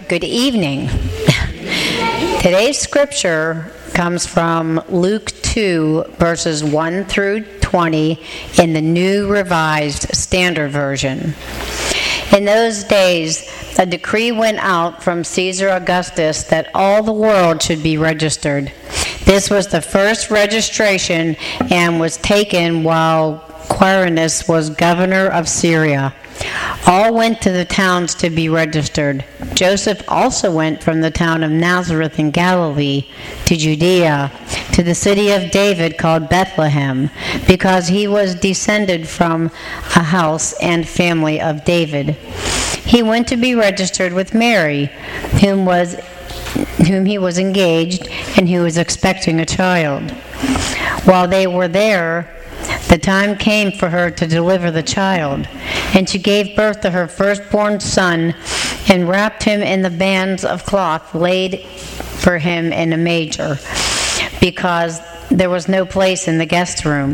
Good evening. Today's scripture comes from Luke 2, verses 1 through 20 in the New Revised Standard Version. In those days, a decree went out from Caesar Augustus that all the world should be registered. This was the first registration and was taken while Quirinius was governor of Syria. All went to the towns to be registered. Joseph also went from the town of Nazareth in Galilee to Judea, to the city of David called Bethlehem, because he was descended from a house and family of David. He went to be registered with Mary, whom he was engaged and who was expecting a child. While they were there, the time came for her to deliver the child, and she gave birth to her firstborn son and wrapped him in the bands of cloth laid for him in a manger, because there was no place in the guest room.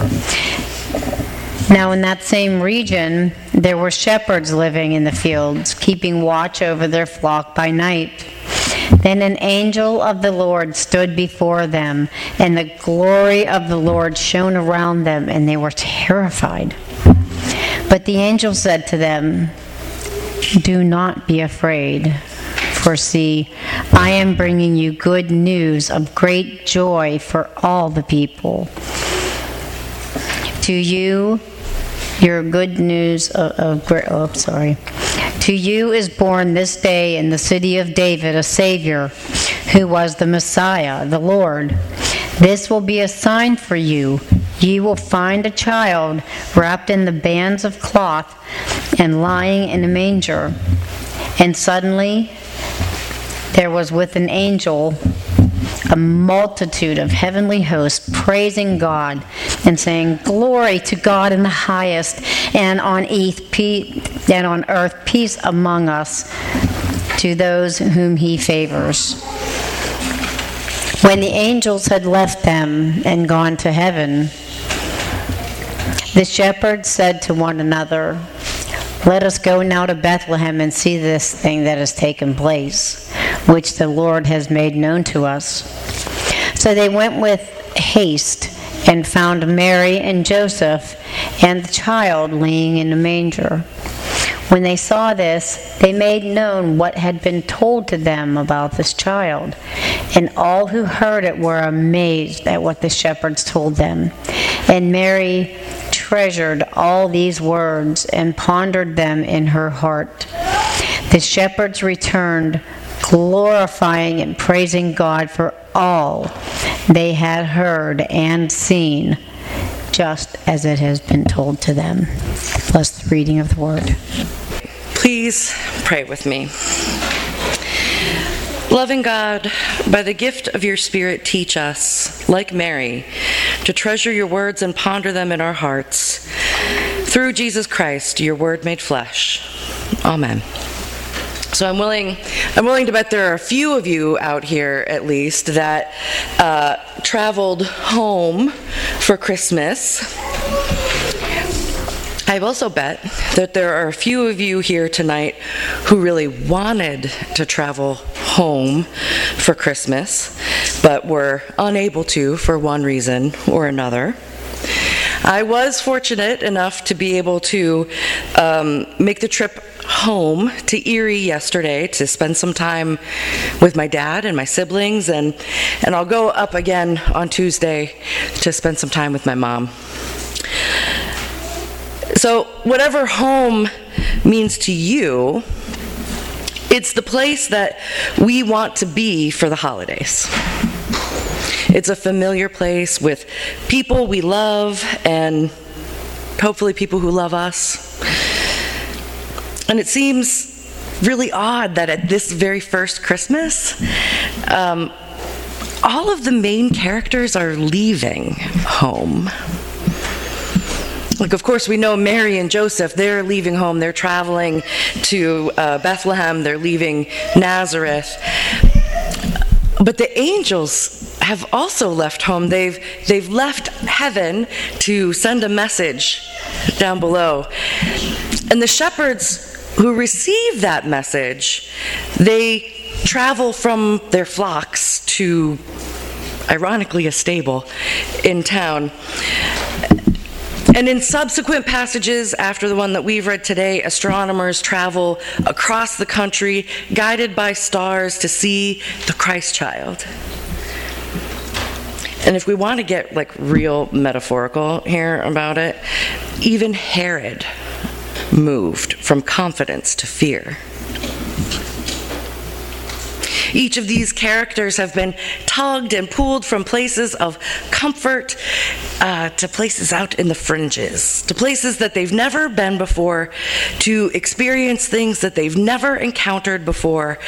Now in that same region, there were shepherds living in the fields, keeping watch over their flock by night. Then an angel of the Lord stood before them, and the glory of the Lord shone around them, and they were terrified. But the angel said to them, "Do not be afraid, for see, I am bringing you good news of great joy for all the people. To you is born this day in the city of David a Savior, who was the Messiah, the Lord. This will be a sign for you. You will find a child wrapped in the bands of cloth and lying in a manger." And suddenly there was with an angel a multitude of heavenly hosts praising God and saying, "Glory to God in the highest, and on earth peace among us to those whom he favors." When the angels had left them and gone to heaven, the shepherds said to one another, "Let us go now to Bethlehem and see this thing that has taken place, which the Lord has made known to us." So they went with haste and found Mary and Joseph and the child laying in a manger. When they saw this, they made known what had been told to them about this child. And all who heard it were amazed at what the shepherds told them. And Mary treasured all these words and pondered them in her heart. The shepherds returned, glorifying and praising God for all they had heard and seen, just as it has been told to them. Bless the reading of the word. Please pray with me. Loving God, by the gift of your Spirit, teach us, like Mary, to treasure your words and ponder them in our hearts. Through Jesus Christ, your word made flesh. Amen. So I'm willing to bet there are a few of you out here, at least, that traveled home for Christmas. I've also bet that there are a few of you here tonight who really wanted to travel home for Christmas, but were unable to for one reason or another. I was fortunate enough to be able to make the trip home to Erie yesterday to spend some time with my dad and my siblings, and I'll go up again on Tuesday to spend some time with my mom. So whatever home means to you, it's the place that we want to be for the holidays. It's a familiar place with people we love and hopefully people who love us. And it seems really odd that at this very first Christmas, all of the main characters are leaving home. Like, of course, we know Mary and Joseph, they're leaving home. They're traveling to Bethlehem. They're leaving Nazareth. But the angels have also left home. They've left heaven to send a message down below. And the shepherds who receive that message, they travel from their flocks to, ironically, a stable in town. And in subsequent passages after the one that we've read today, astronomers travel across the country, guided by stars, to see the Christ child. And if we want to get real metaphorical here about it, even Herod moved from confidence to fear. Each of these characters have been tugged and pulled from places of comfort to places out in the fringes, to places that they've never been before, to experience things that they've never encountered before.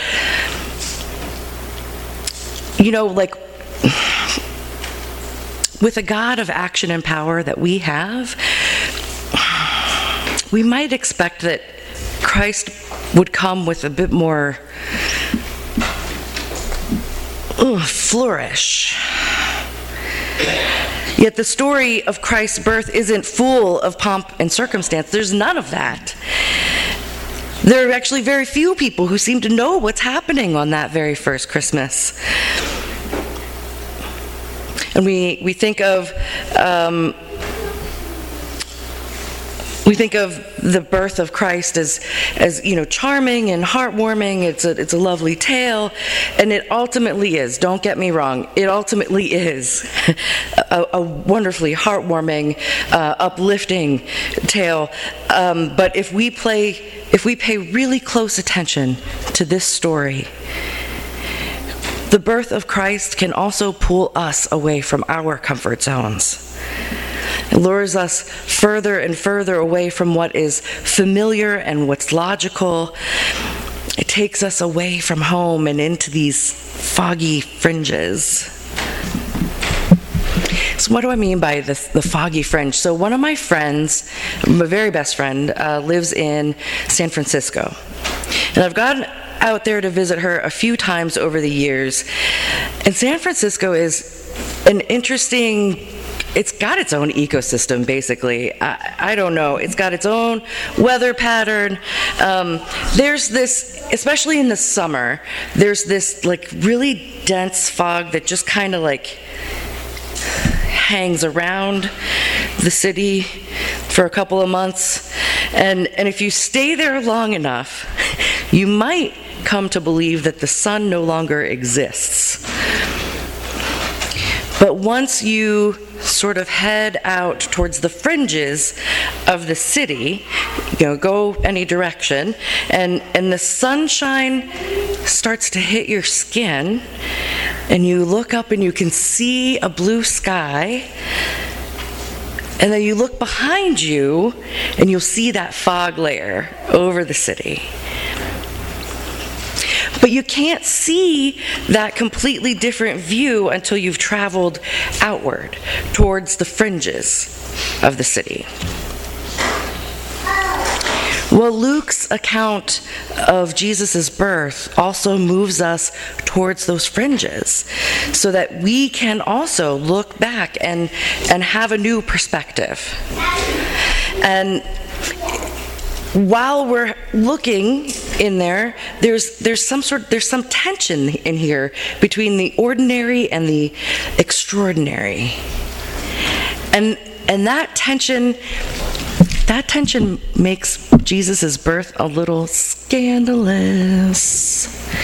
With a God of action and power that we have, we might expect that Christ would come with a bit more flourish. Yet the story of Christ's birth isn't full of pomp and circumstance. There's none of that. There are actually very few people who seem to know what's happening on that very first Christmas. And we think of the birth of Christ as charming and heartwarming. It's a lovely tale, and it ultimately is. Don't get me wrong. It ultimately is a wonderfully heartwarming, uplifting tale. But if we pay really close attention to this story, the birth of Christ can also pull us away from our comfort zones. It lures us further and further away from what is familiar and what's logical. It takes us away from home and into these foggy fringes. So what do I mean by the foggy fringe? So one of my friends, my very best friend, lives in San Francisco. And I've gone out there to visit her a few times over the years. And San Francisco is an interesting, it's got its own ecosystem, basically. I don't know. It's got its own weather pattern. There's this, especially in the summer, there's this really dense fog that just kind of hangs around the city for a couple of months. And if you stay there long enough, you might come to believe that the sun no longer exists. But once you sort of head out towards the fringes of the city, go any direction, and the sunshine starts to hit your skin, and you look up and you can see a blue sky, and then you look behind you and you'll see that fog layer over the city. But you can't see that completely different view until you've traveled outward towards the fringes of the city. Well, Luke's account of Jesus' birth also moves us towards those fringes so that we can also look back and have a new perspective. And while we're looking in there, there's some tension in here between the ordinary and the extraordinary, and that tension makes Jesus' birth a little scandalous.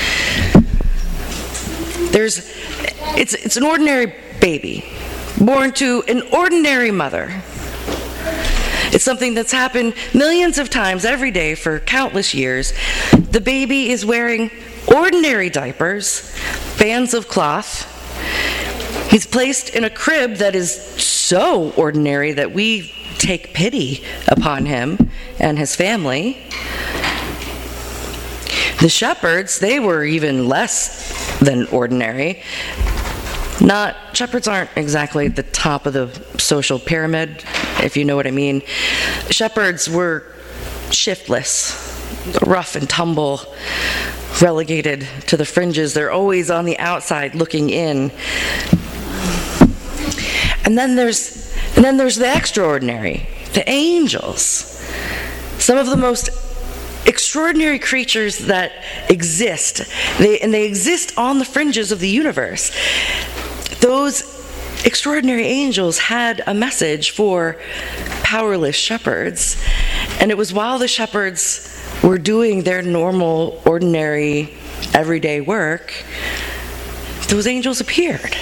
It's an ordinary baby born to an ordinary mother. It's something that's happened millions of times every day for countless years. The baby is wearing ordinary diapers, bands of cloth. He's placed in a crib that is so ordinary that we take pity upon him and his family. The shepherds, they were even less than ordinary. Shepherds aren't exactly at the top of the social pyramid, if you know what I mean. Shepherds were shiftless, rough and tumble, relegated to the fringes. They're always on the outside looking in. And then there's the extraordinary, the angels. Some of the most extraordinary creatures that exist. They exist on the fringes of the universe. Those extraordinary angels had a message for powerless shepherds, and it was while the shepherds were doing their normal, ordinary, everyday work, those angels appeared.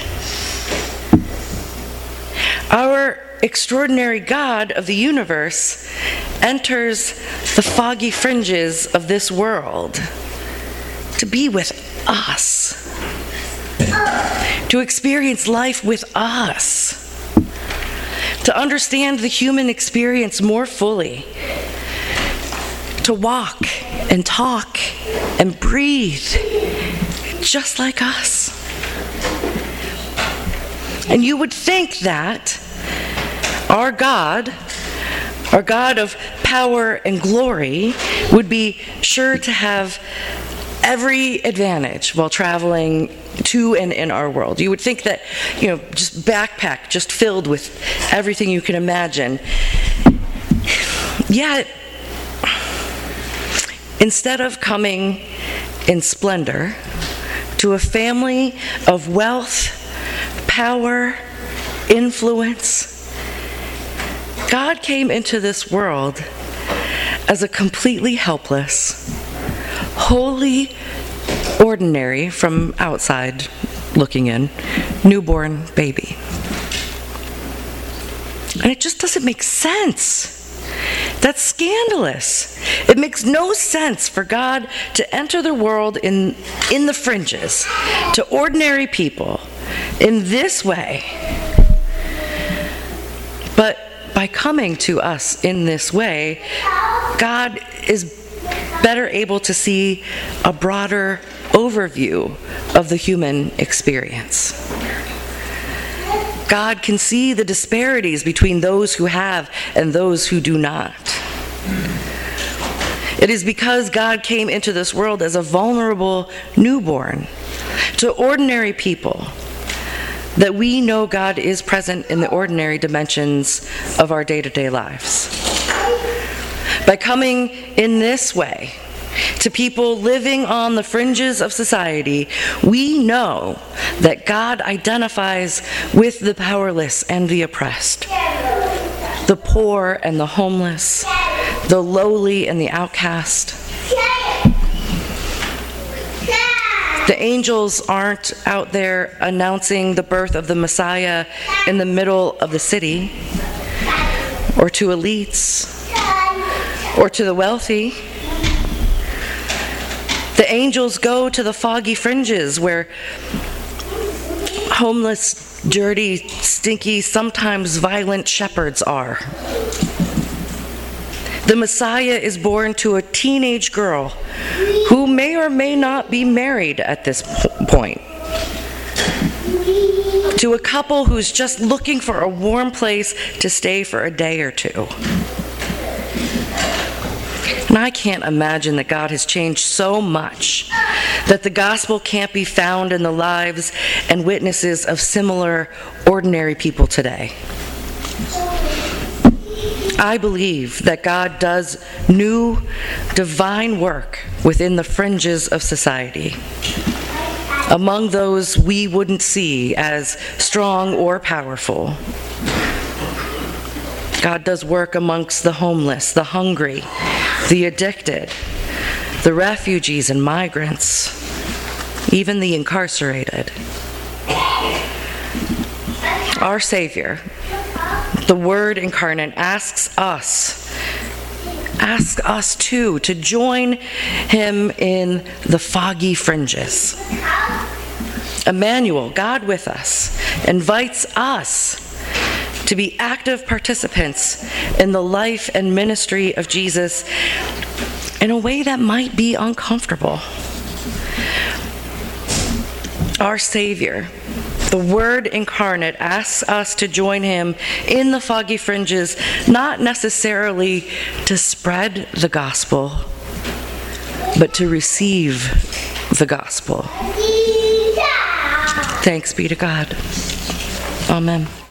Our extraordinary God of the universe enters the foggy fringes of this world to be with us, to experience life with us, to understand the human experience more fully, to walk and talk and breathe just like us. And you would think that our God of power and glory, would be sure to have every advantage while traveling to and in our world. You would think that, just backpack just filled with everything you can imagine. Yet, instead of coming in splendor to a family of wealth, power, influence, God came into this world as a completely helpless, wholly ordinary, from outside looking in, newborn baby. And it just doesn't make sense. That's scandalous. It makes no sense for God to enter the world in the fringes, to ordinary people, in this way. But by coming to us in this way, God is better able to see a broader overview of the human experience. God can see the disparities between those who have and those who do not. It is because God came into this world as a vulnerable newborn to ordinary people that we know God is present in the ordinary dimensions of our day-to-day lives. By coming in this way to people living on the fringes of society, we know that God identifies with the powerless and the oppressed, the poor and the homeless, the lowly and the outcast. The angels aren't out there announcing the birth of the Messiah in the middle of the city, or to elites, or to the wealthy. The angels go to the foggy fringes where homeless, dirty, stinky, sometimes violent shepherds are. The Messiah is born to a teenage girl who may or may not be married at this point, to a couple who's just looking for a warm place to stay for a day or two. And I can't imagine that God has changed so much that the gospel can't be found in the lives and witnesses of similar, ordinary people today. I believe that God does new, divine work within the fringes of society, among those we wouldn't see as strong or powerful. God does work amongst the homeless, the hungry, the addicted, the refugees and migrants, even the incarcerated. Our Savior, the Word incarnate, asks us too to join him in the foggy fringes. Emmanuel, God with us, invites us to be active participants in the life and ministry of Jesus in a way that might be uncomfortable. Our Savior, the Word incarnate, asks us to join him in the foggy fringes, not necessarily to spread the gospel, but to receive the gospel. Thanks be to God. Amen.